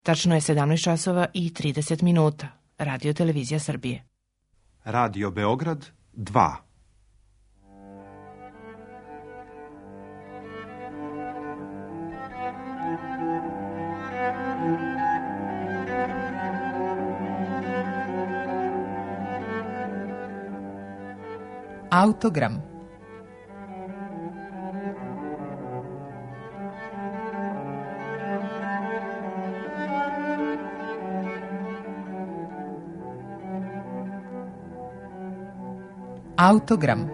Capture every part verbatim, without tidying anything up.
Tačno je sedamnaest časova i trideset minuta. Radio Televizija Srbije. Radio Beograd dva. Autogram. Autogram.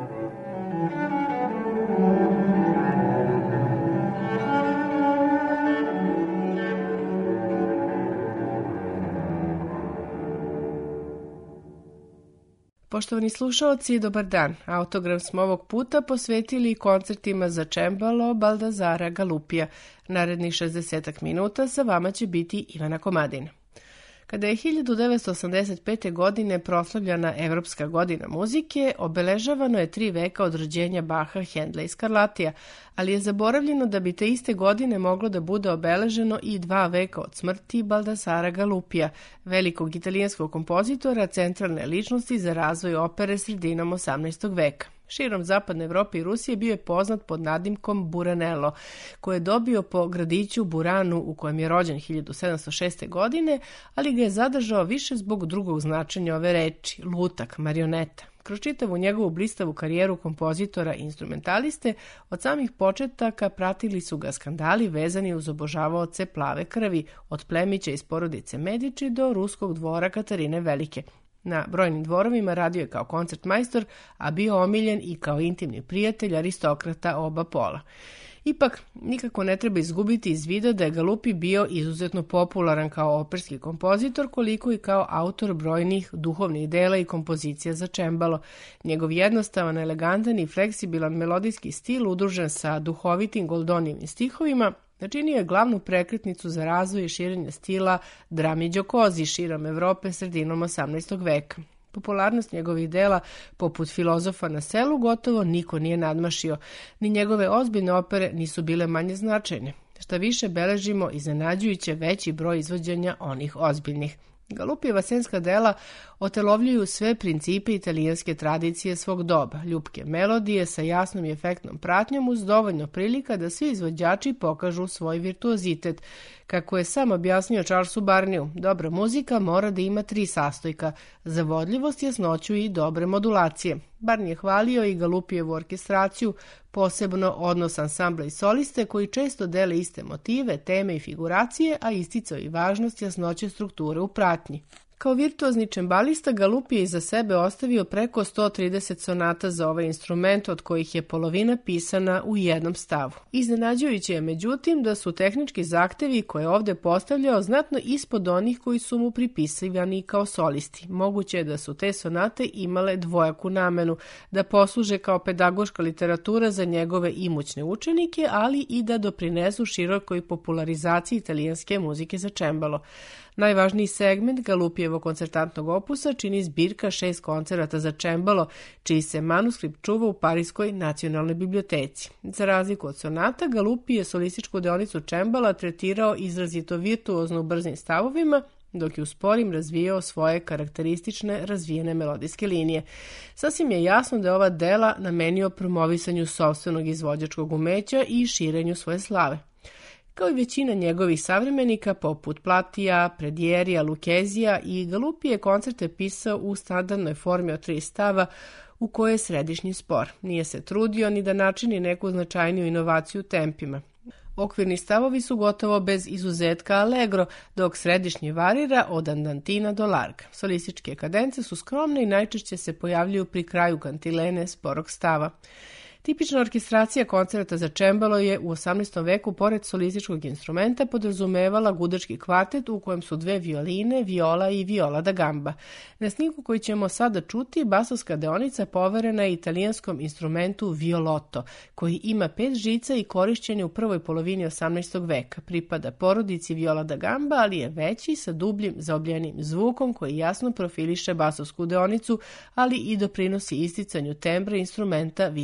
Poštovani slušaoci, dobar dan. Autogram smo ovog puta posvetili koncertima za čembalo Baldazara Galupija. Narednih šezdesetak minuta sa vama će biti Ivana Komadina. Kada je hiljadu devetsto osamdeset pete. godine proslavljana Evropska godina muzike, obeležavano je tri veka od rođenja Baha, Hendla i Scarlattija, ali je zaboravljeno da bi te iste godine moglo da bude obeleženo i dva veka od smrti Baldazara Galupija, velikog italijanskog kompozitora, centralne ličnosti za razvoj opere sredinom osamnaestog veka. Širom zapadne Evrope i Rusije bio je poznat pod nadimkom Buranello, koji je dobio po gradiću Buranu u kojem je rođen hiljadu sedamsto šeste. godine, ali ga je zadržao više zbog drugog značenja ove reči, lutak, marioneta. Kroz čitavu njegovu blistavu karijeru kompozitora i instrumentaliste, od samih početaka pratili su ga skandali vezani uz obožavaoce plave krvi, od plemića iz porodice Medici do ruskog dvora Katarine Velike. Na brojnim dvorovima radio je kao koncertmajstor, a bio omiljen i kao intimni prijatelj aristokrata oba pola. Ipak, nikako ne treba izgubiti iz vida da je Galupi bio izuzetno popularan kao operski kompozitor, koliko i kao autor brojnih duhovnih dela i kompozicija za čembalo. Njegov jednostavan, elegantan i fleksibilan melodijski stil, udružen sa duhovitim Goldonijevim stihovima, načinio je glavnu prekretnicu za razvoj i širenje stila drami Giocosi širom Evrope sredinom osamnaestog veka. Popularnost njegovih dela, poput Filozofa na selu, gotovo niko nije nadmašio, ni njegove ozbiljne opere nisu bile manje značajne. Šta više, beležimo iznenađujuće veći broj izvođenja onih ozbiljnih. Galupijeva scenska dela otelovljuju sve principe italijanske tradicije svog doba, ljubke melodije sa jasnom i efektnom pratnjom uz dovoljno prilika da svi izvođači pokažu svoj virtuozitet. Kako je sam objasnio Charlesu Barneyu, dobra muzika mora da ima tri sastojka, zavodljivost, jasnoću i dobre modulacije. Barney je hvalio i Galupijevu orkestraciju, posebno odnos ansambla i soliste koji često dele iste motive, teme i figuracije, a isticao i važnost jasnoće strukture u pratnji. Kao virtuozni čembalista, Galupi je iza sebe ostavio preko sto trideset sonata za ovaj instrument, od kojih je polovina pisana u jednom stavu. Iznenađujuće je međutim da su tehnički zahtevi koje je ovde postavljao znatno ispod onih koji su mu pripisivani kao solisti. Moguće je da su te sonate imale dvojaku namenu, da posluže kao pedagoška literatura za njegove imućne učenike, ali i da doprinesu širokoj popularizaciji italijanske muzike za čembalo. Najvažniji segment Galupijevog koncertantnog opusa čini zbirka šest koncerata za čembalo, čiji se manuskript čuva u Parijskoj nacionalnoj biblioteci. Za razliku od sonata, Galupi je solističku deonicu čembala tretirao izrazito virtuozno u brzim stavovima, dok je u sporim razvijao svoje karakteristične razvijene melodijske linije. Sasvim je jasno da je ova dela namenio promovisanju sopstvenog izvođačkog umeća i širenju svoje slave. Kao i većina njegovih savremenika, poput Platija, Predierija, Lukezija, i Galupi je koncerte pisao u standardnoj formi od tri stava, u kojoj je središnji spor. Nije se trudio ni da načini neku značajniju inovaciju u tempima. Okvirni stavovi su gotovo bez izuzetka allegro, dok središnji varira od andantina do larga. Solističke kadence su skromne i najčešće se pojavljuju pri kraju kantilene sporog stava. Tipična orkestracija koncerta za čembalo je u osamnaestom veku pored solističkog instrumenta podrazumevala gudački kvartet u kojem su dve violine, viola i viola da gamba. Na snimku koji ćemo sada čuti, basovska deonica poverena je italijanskom instrumentu violotto, koji ima pet žica i korišćen je u prvoj polovini osamnaestog veka. Pripada porodici viola da gamba, ali je veći sa dubljim zaobljenim zvukom koji jasno profiliše basovsku deonicu, ali i doprinosi isticanju tembra instrumenta višeg registra.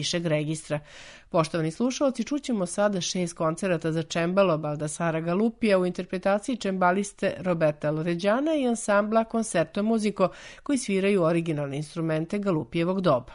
registra. Poštovani slušalci, čućemo sada šest koncerata za čembalo Baldassara Galupija u interpretaciji čembaliste Roberta Loredjana i ansambla Concerto Musico koji sviraju originalne instrumente Galupijevog doba.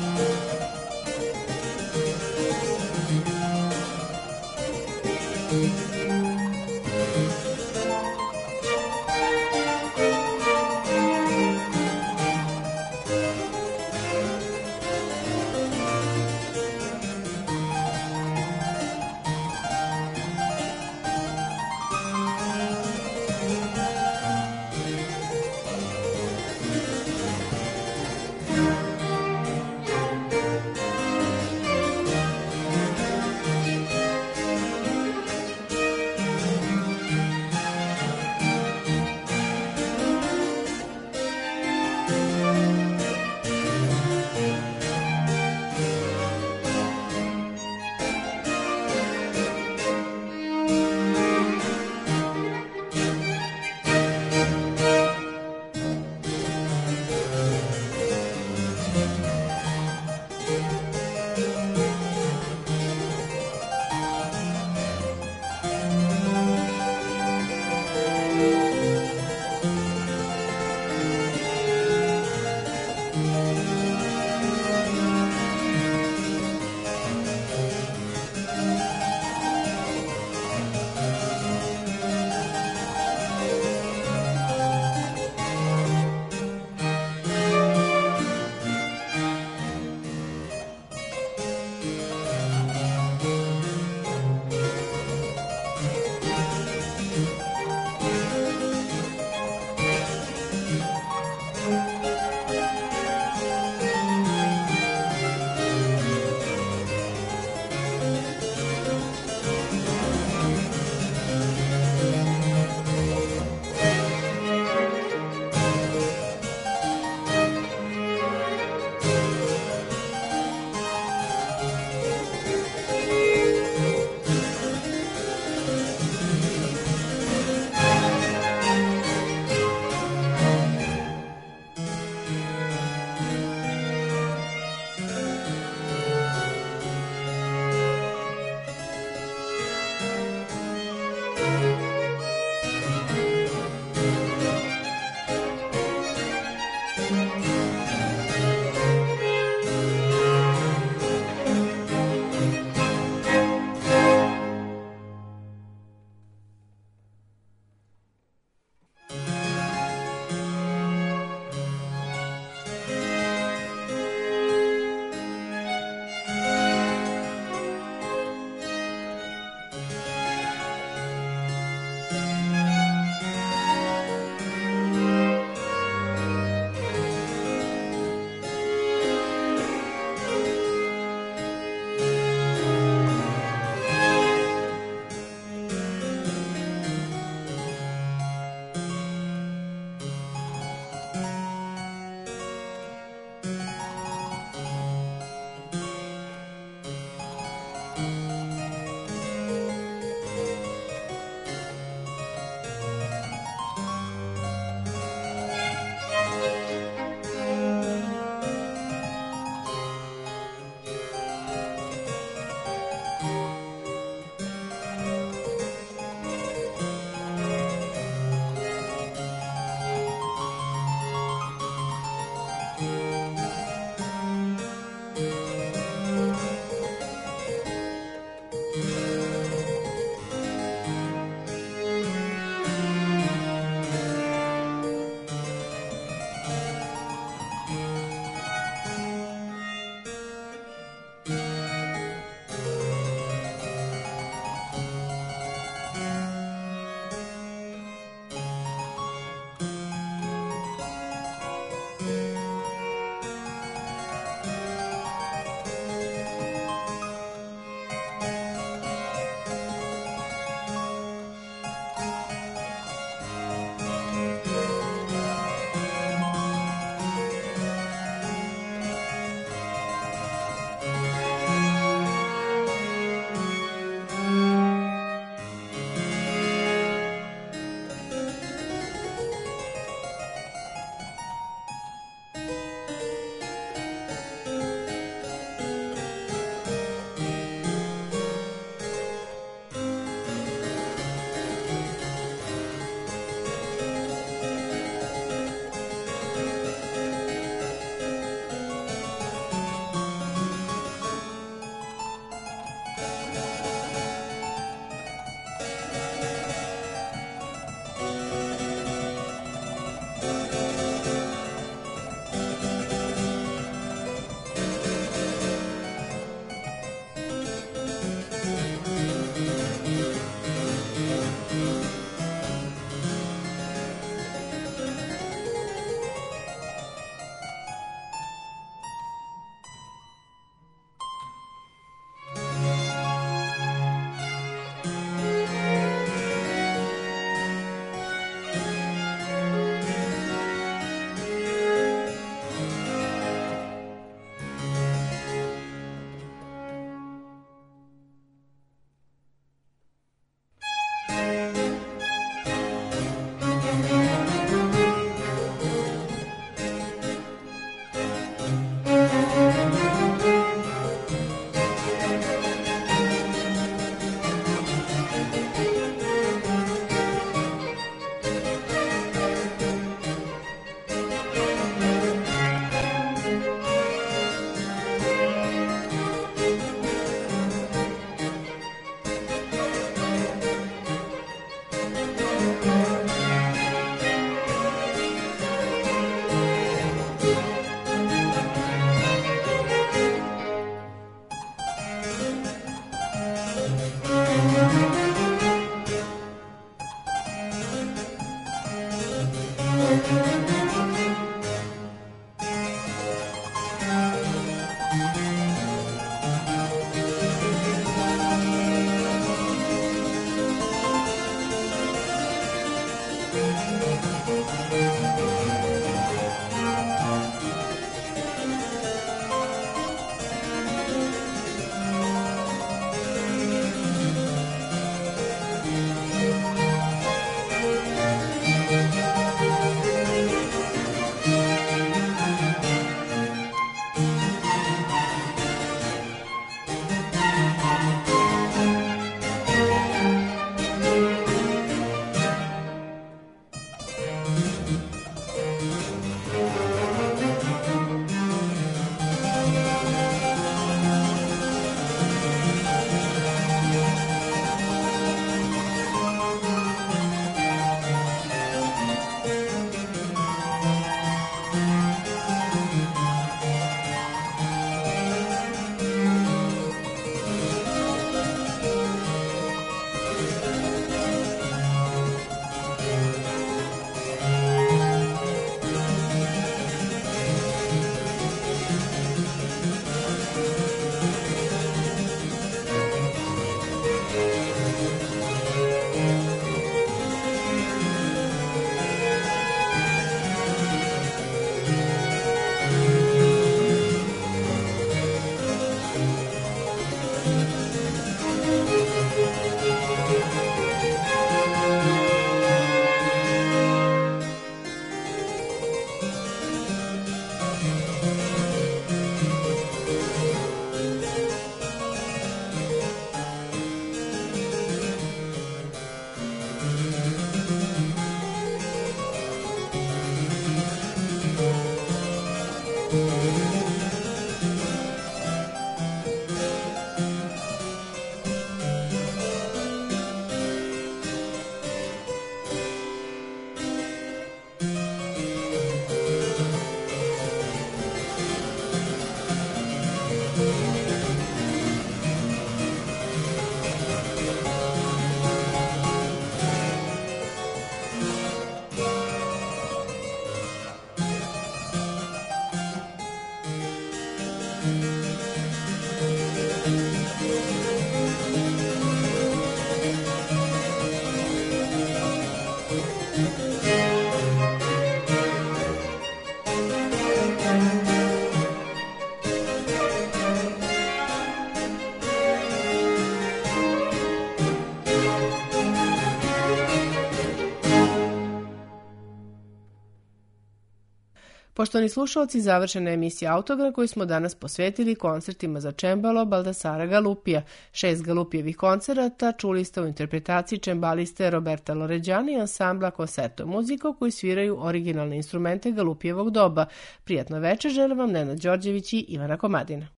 Poštovani slušalci, završena je emisija Autogram koju smo danas posvetili koncertima za čembalo Baldasara Galupija. Šest Galupijevih koncerata čuli ste u interpretaciji čembaliste Roberta Loređana i ansambla Concerto Musico koji sviraju originalne instrumente Galupijevog doba. Prijatno večer žele vam Nenad Đorđević i Ivana Komadina.